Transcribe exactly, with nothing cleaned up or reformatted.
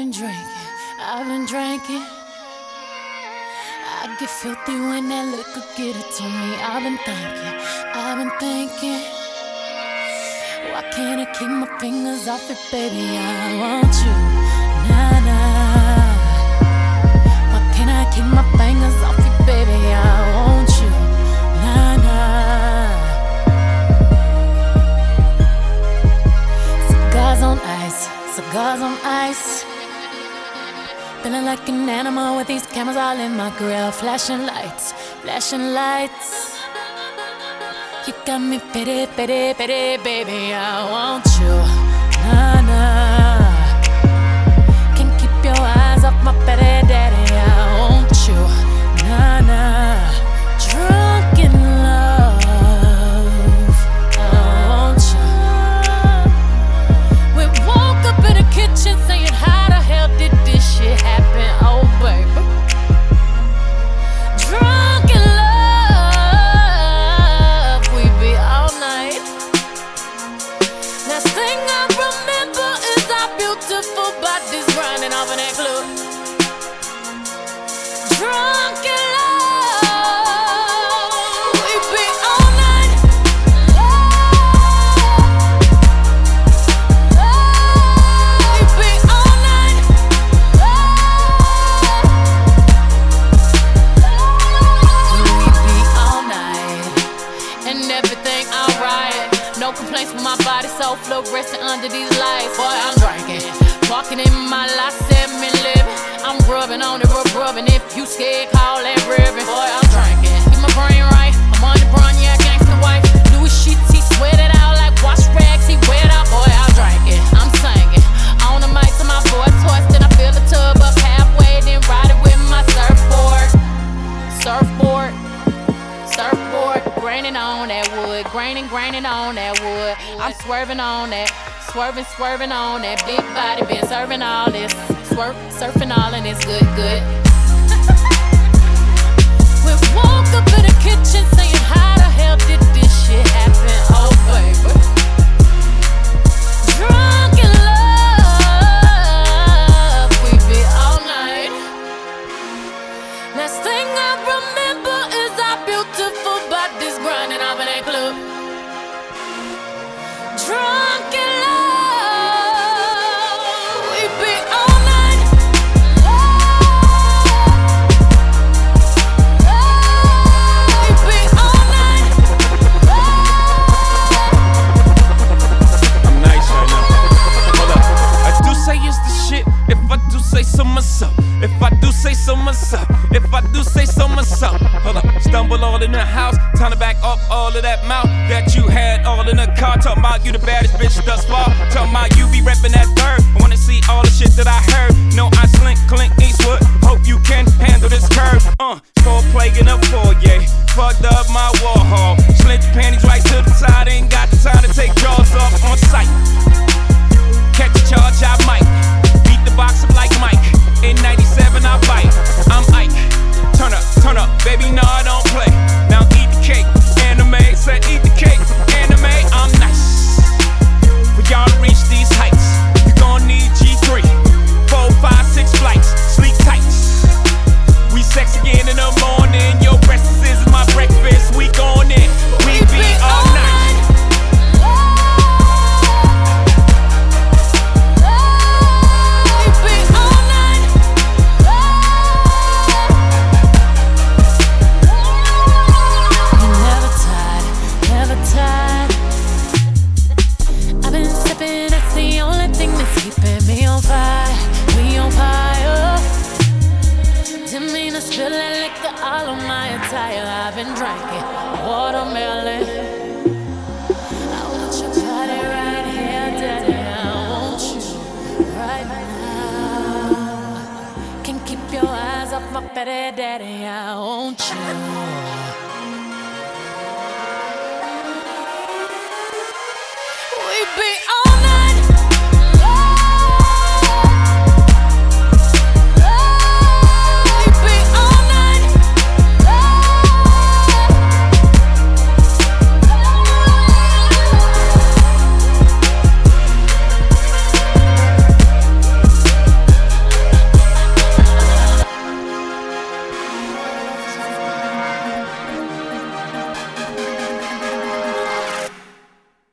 been drinking, I've been drinking. I get filthy when that liquor get it to me. I've been thinking, I've been thinking. Why can't I keep my fingers off it, baby? I want you, nah, nah. Why can't I keep my fingers off it, baby? I want you, nah, nah. Cigars on ice, cigars on ice. Feeling like an animal with these cameras all in my grill. Flashing lights, flashing lights. You got me pity, pity, pity, baby. I want you, nah, nah. Can't keep your eyes off my pity, daddy. I want you, nah, nah. Drunk in love, I want you. We woke up in the kitchen saying, how the hell did this shit happen? Oh, baby. Drunk in love, we be all night. Last thing I remember is our beautiful bodies grinding off in that club. Drunk in love, we be all night. We be all night. We be all night. And everything alright. No complaints with my body, so fluorescent under these lights. Boy, I'm drinking, walking in my life, seven living. I'm rubbing on it, rub rubbing. If you scared, call that ribbon. Boy, I'm drinking, get my brain right. I'm on the brun, yeah, gangsta wife. Louis sheets, he sweat it out like wash rags. He wet out, boy, I'm drinking. I'm singing on the mic to my voice hoarse. Then I fill the tub up halfway, then ride it with my surfboard, surfboard. Surfboard, graining on that wood, graining, graining on that wood. I'm swerving on that, swerving, swerving on that big body. Been serving all this, swerve, surfing all and it's good, good. We woke up in the kitchen saying, how the hell did this shit happen? Oh, baby. Drunk in love, we be all night. Last thing I remember is our beautiful bodies grinding off in that club. Drunk in love, we be all night. We be all night. I'm nice right now. Hold up. I do say it's the shit. If I do say so myself. If I do say so myself. If I do say so myself. Hold up. Stumble all in the house. Time to back up all of that mouth that you had all in the car. Talking about you the baddest bitch thus far. Talking about you be reppin' that third. I wanna see all the shit that I heard. No, I slink, Clint Eastwood. Hope you can handle this curve. Uh, four plague in a foyer. Fucked up my Warhol. Slint the panties right to the side. Ain't got the time to take jaws off on sight. Catch a charge, I might. Beat the box up like Mike. In ninety-seven, I bite. I'm Ike. Turn up, turn up, baby, no, I don't play. Now eat the cake, anime. Said eat the cake, anime. I'm nice. For y'all to reach these heights, you gon' need G three, four, five, six flights, sleep tight. We sex again in the morning. Your breakfast is my breakfast. We gon' in. We be all night. Spill that liquor all on my attire. I've been drinking watermelon. I want your body right here, daddy. I want you right now. Can't keep your eyes off my petty daddy. I want you.